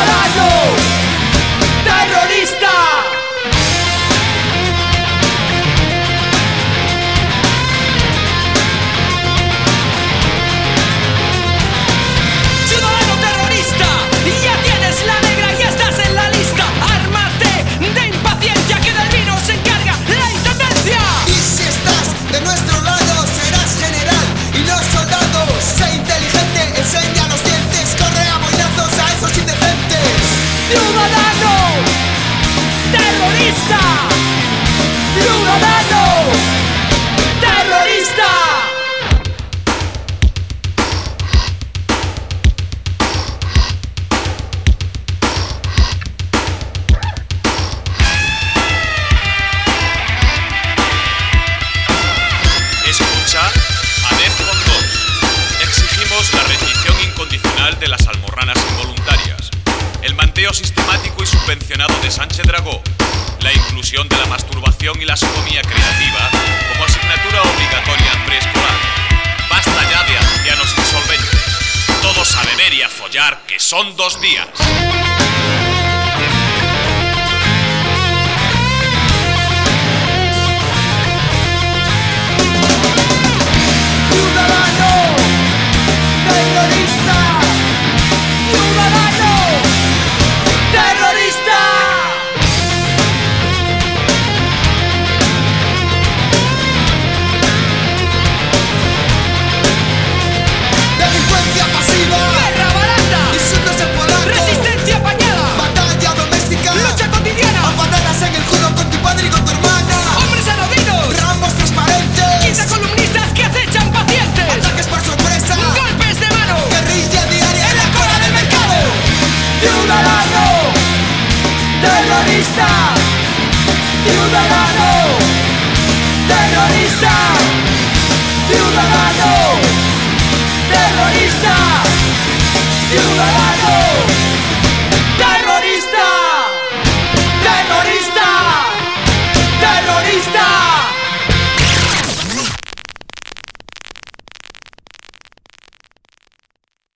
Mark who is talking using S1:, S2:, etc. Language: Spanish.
S1: Ciudadano terrorista. Ciudadano terrorista, ya tienes la negra y estás en la lista. Ármate de impaciencia que del vino se encarga la intendencia.
S2: Y si estás de nuestro lado serás general y los soldados. Sé inteligente, enseña los dientes, corre a boinazos a esos indecentes.
S1: Ciudadano terrorista. Ciudadano terrorista.
S3: Escucha a Defcon 2. Exigimos la rendición incondicional de las almorranas involuntarias, el manteo sistemático y subvencionado de Sánchez Dragó, la inclusión de la masturbación y la sodomía creativa como asignatura obligatoria en preescolar. Basta ya de ancianos insolventes. Todos a beber y a follar, que son 2 días.
S1: Ciudadano terrorista. Ciudadano terrorista.
S2: Delincuencia pasiva,
S1: Guerra barata.
S2: insultos en polaco,
S1: Resistencia apañada.
S2: batalla doméstica,
S1: Lucha cotidiana.
S2: a patadas en el culo con tu padre y con tu hermana.
S1: Hombres anodinos.
S2: Ramos transparentes,
S1: 15 columnistas que acechan pacientes.
S2: ataques por sorpresa,
S1: Golpes de mano.
S2: guerrilla diaria en la cola del mercado.
S1: Ciudadano terrorista. Ciudadano terrorista.